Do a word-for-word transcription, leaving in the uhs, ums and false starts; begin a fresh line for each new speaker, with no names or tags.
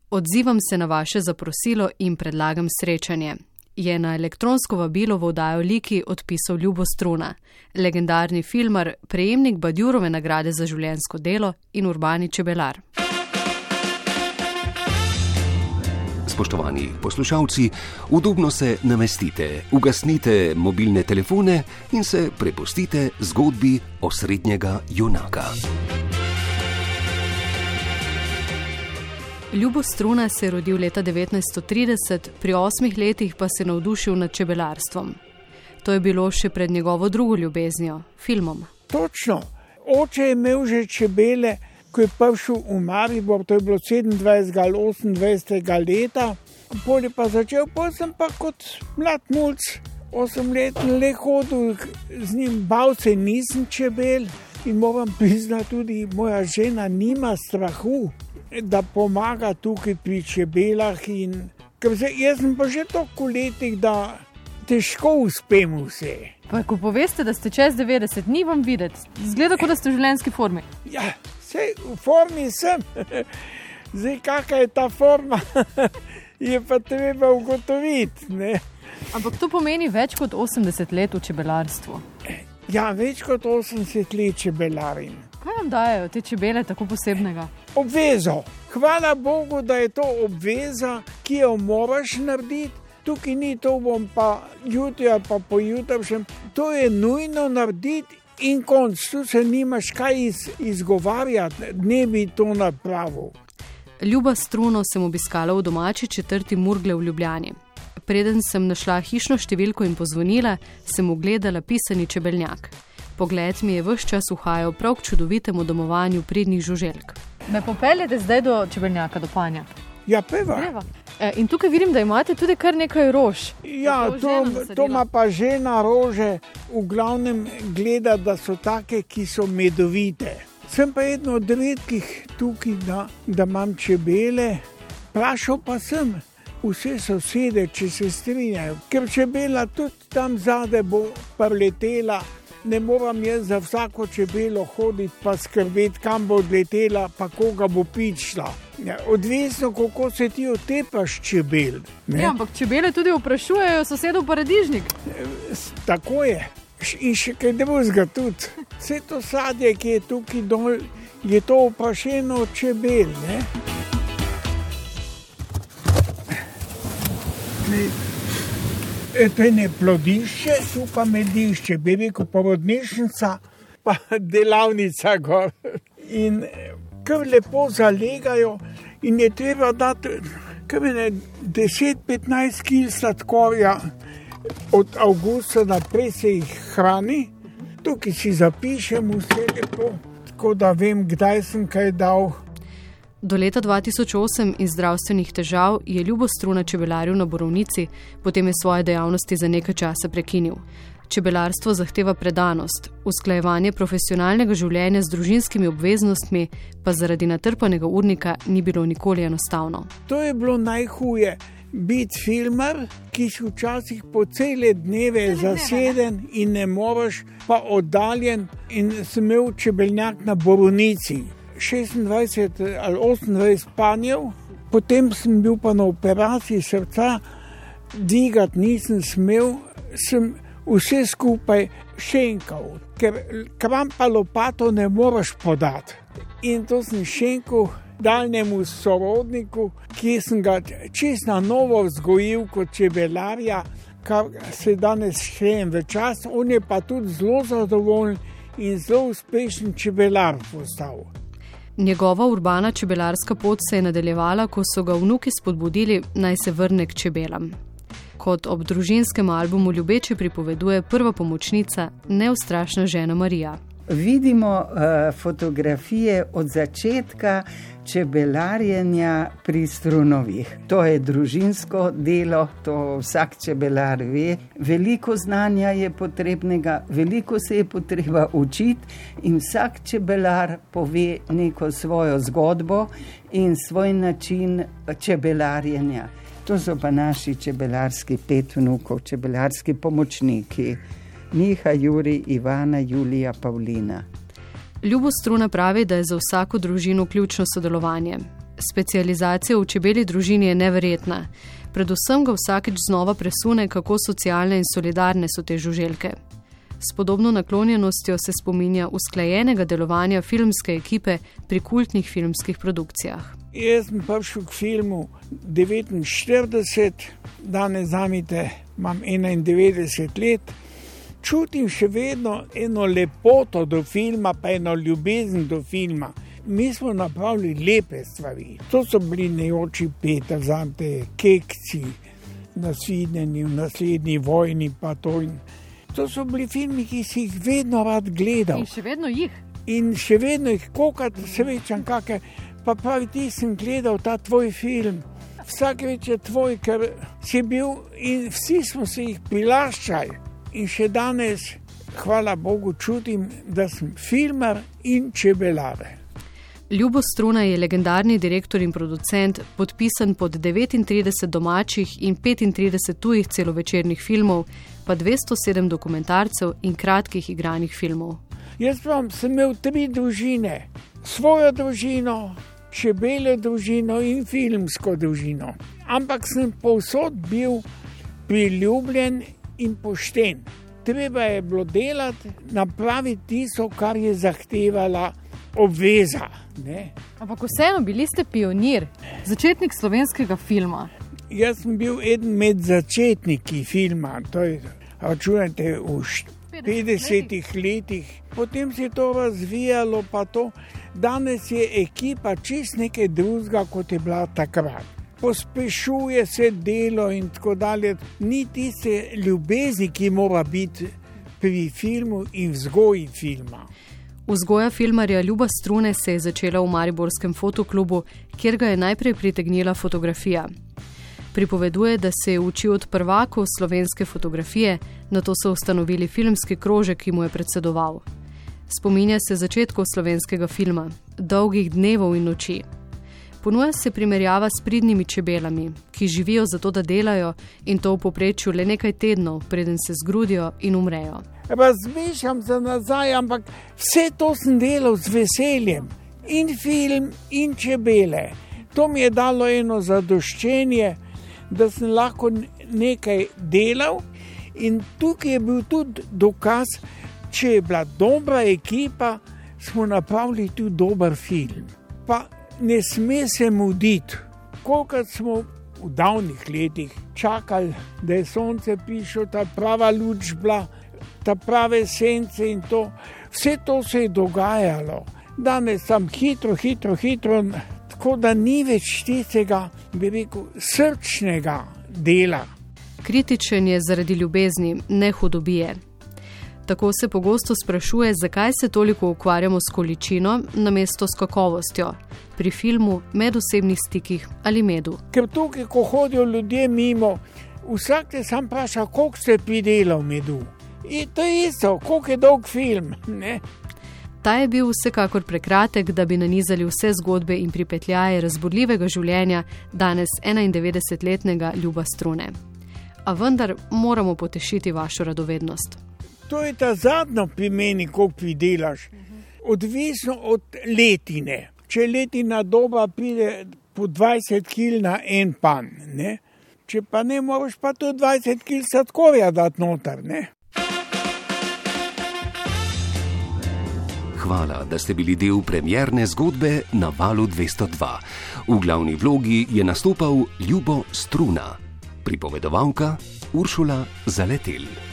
Odzivam se na vaše zaprosilo in predlagam srečanje. Je na elektronsko vabilo v oddajo Liki odpisal Ljubo Struna, legendarni filmar, prejemnik Badjurove nagrade za življenjsko delo in urbani čebelar.
Spoštovani poslušalci, udobno se namestite, ugasnite mobilne telefone in se prepustite zgodbi osrednjega junaka.
Ljubo Struna se je rodil leta devetnajststo trideset, pri osmih letih pa se navdušil nad čebelarstvom. To je bilo še pred njegovo drugo ljubeznijo, filmom.
Točno. Oče je imel že čebele, ko je prišel v Maribor, to je bilo sedemindvajsetega ali osemindvajsetega leta. Pol je pa začel, pol sem pa kot mlad mulc, osemletni le hodil z njim, bal se nisem čebel in moram priznati tudi, moja žena nima strahu, da pomaga tukaj pri čebelah. In ker se, jaz sem pa že toliko letih, da težko uspem vse.
Pa ko poveste, da ste čez devetdeset, ni vam videti. Zgleda, kot da ste v življenjski formi.
Ja, sej v formi sem. Zdaj, kakva je ta forma, je pa treba ugotoviti, ne?
Ampak to pomeni več kot osemdeset let v čebelarstvu.
Ja, več kot osemdeset let čebelarim.
Kaj vam dajo te čebele tako posebnega?
Obvezo. Hvala Bogu, da je to obveza, ki jo moraš narediti. Tukaj ni to, bom pa jutri ali pa pojutrišnjem. To je nujno narediti in konc. Tu se nimaš kaj iz, izgovarjati, ne bi to napravil.
Ljuba Struno sem obiskala v domači četrti Murgle v Ljubljani. Preden sem našla hišno številko in pozvonila, sem ugledala pisani čebelnjak. Pogled mi je ves čas uhajal prav k čudovitemu domovanju pridnih žuželk.
Me popeljete zdaj do čebelnjaka, do panja?
Ja, peva.
E, in tukaj vidim, da imate tudi kar nekaj rož.
Ja, to, to ima pa žena rože. V glavnem gleda, da so take, ki so medovite. Sem pa eno od redkih tukaj, da, da imam čebele. Prašal pa sem vse sosede, če se strinjajo. Ker čebela tudi tam zade bo priletela. Ne moram jaz za vsako čebelo hoditi pa skrbeti, kam bo odletela, pa koga bo pičila. Ja, odvisno, kako se ti otepaš čebel. Ne?
Ja, ampak čebele tudi vprašujejo sosedov paradižnik.
Tako je. In še kaj drugega tudi. Vse to sadje, ki je tukaj dol, je to vprašeno od čebel. Ne? Ne. To je ne plodišče, tu pa medišče, bi rekel porodnišnica, pa delavnica gor. In kar lepo zalegajo in je treba dati kar ne deset do petnajst kil sladkorja. Od avgusta naprej se jih hrani. Tukaj si zapišem vse lepo, tako da vem, kdaj sem kaj dal.
Do leta dva tisoč osem in zdravstvenih težav je Ljubo Struna čebelaril na Borovnici, potem je svoje dejavnosti za nekaj časa prekinil. Čebelarstvo zahteva predanost, usklajevanje profesionalnega življenja z družinskimi obveznostmi pa zaradi natrpanega urnika ni bilo nikoli enostavno.
To je bilo najhuje, biti filmar, ki si včasih po cele dneve zaseden in ne moreš, pa oddaljen, in sem imel čebelnjak na Borovnici. šestindvajset ali osemindvajset panjev, potem sem bil pa na operaciji srca, dvigati nisem smel, sem vse skupaj šenkal, ker kram pa lopato ne moreš podati. In to sem šenkal daljnemu sorodniku, ki sem ga čisto na novo vzgojil kot čebelarja, kar se danes štejem v čas. On je pa tudi zelo zadovoljen in zelo uspešen čebelar postal.
Njegova urbana čebelarska pot se je nadaljevala, ko so ga vnuki spodbudili, naj se vrne k čebelam. Kot ob družinskem albumu ljubeče pripoveduje prva pomočnica, neustrašna žena Marija.
Vidimo uh, fotografije od začetka čebelarjenja pri Strunovih. To je družinsko delo, to vsak čebelar ve. Veliko znanja je potrebnega, veliko se je potreba učiti in vsak čebelar pove neko svojo zgodbo in svoj način čebelarjenja. To so pa naši čebelarski pet vnukov, čebelarski pomočniki. Miha, Juri, Ivana, Julija, Pavlina.
Ljubo Struna pravi, da je za vsako družino ključno sodelovanje. Specializacija v čebelji družini je neverjetna. Predvsem ga vsakeč znova presune, kako socialne in solidarne so te žuželke. S podobno naklonjenostjo se spominja usklajenega delovanja filmske ekipe pri kultnih filmskih produkcijah.
Jaz sem prišel k filmu devetinštirideset, danes zamite imam enaindevetdeset let. Čutim še vedno eno lepoto do filma, pa eno ljubezen do filma. Mi smo napravili lepe stvari. To so bili Nejoči Peter, zate Kekci, Nasvidenji, v naslednji vojni pa to. To so bili filmi, ki si jih vedno rad gledal.
In še vedno jih.
In še vedno jih, kolikrat srečam kakšne, pa pravi, ti sem gledal ta tvoj film. Vsak več je tvoj, ker si bil in vsi smo se jih prilaščali. In še danes, hvala Bogu, čutim, da sem filmar in čebelar.
Ljubo Struna je legendarni direktor in producent, podpisan pod devetintrideset domačih in petintrideset tujih celovečernih filmov, pa dvesto sedem dokumentarcev in kratkih igranih filmov.
Jaz vam sem imel tri družine. Svojo družino, čebeljo družino in filmsko družino. Ampak sem povsod bil priljubljen in pošten. Treba je bilo delati, napraviti tisto, kar je zahtevala obveza. Ne?
Ampak vseeno bili ste pionir, začetnik slovenskega filma.
Jaz sem bil eden med začetniki filma, to je, računajte, v petdesetih letih. Potem se je to razvijalo, pa to. Danes je ekipa čist nekaj drugega, kot je bila takrat. Pospešuje se delo in tako dalje. Ni tiste ljubezni, ki mora biti pri filmu in vzgoji filma.
Vzgoja filmarja Ljuba Strune se je začela v mariborskem fotoklubu, kjer ga je najprej pritegnila fotografija. Pripoveduje, da se je učil od prvakov slovenske fotografije, nato so ustanovili filmski krožek, ki mu je predsedoval. Spominja se začetkov slovenskega filma, dolgih dnevov in noči. Ponuja se primerjava s pridnimi čebelami, ki živijo zato, da delajo in to v povprečju le nekaj tednov, preden se zgrudijo in umrejo.
Razmišljam se nazaj, ampak vse to sem delal z veseljem. In film, in čebele. To mi je dalo eno zadoščenje, da sem lahko nekaj delal. In tukaj je bil tudi dokaz, če je bila dobra ekipa, smo napravili tudi dober film. Pa ne sme se muditi. Kolikrat smo v davnih letih čakali, da je sonce prišlo, ta prava luč bila, ta prave sence in to. Vse to se je dogajalo. Danes sem hitro, hitro, hitro, tako da ni več tistega, bi rekel, srčnega dela.
Kritičen je zaradi ljubezni, ne hudobije. Tako se pogosto sprašuje, zakaj se toliko ukvarjamo s količino namesto s kakovostjo, pri filmu, medosebnih stikih ali medu.
Ker tukaj, ko hodijo ljudje mimo, vsak te sam vpraša, koliko ste pridelal medu. In to je isto, koliko je dolg film, ne?
Ta je bil vsekakor prekratek, da bi nanizali vse zgodbe in pripetljaje razburljivega življenja danes enaindevetdesetletnega Ljuba Strune. A vendar moramo potešiti vašo radovednost.
To je ta zadnjo pri meni, koliko pridelaš. Odvisno od letine. Če letina doba pride po dvajset kil na en pan, ne? Če pa ne, moraš pa to dvajset kil sladkorja dati noter, ne?
Hvala, da ste bili del premierne zgodbe na Valu dvesto dva. V glavni vlogi je nastopal Ljubo Struna, pripovedovalka Uršula Zaletel.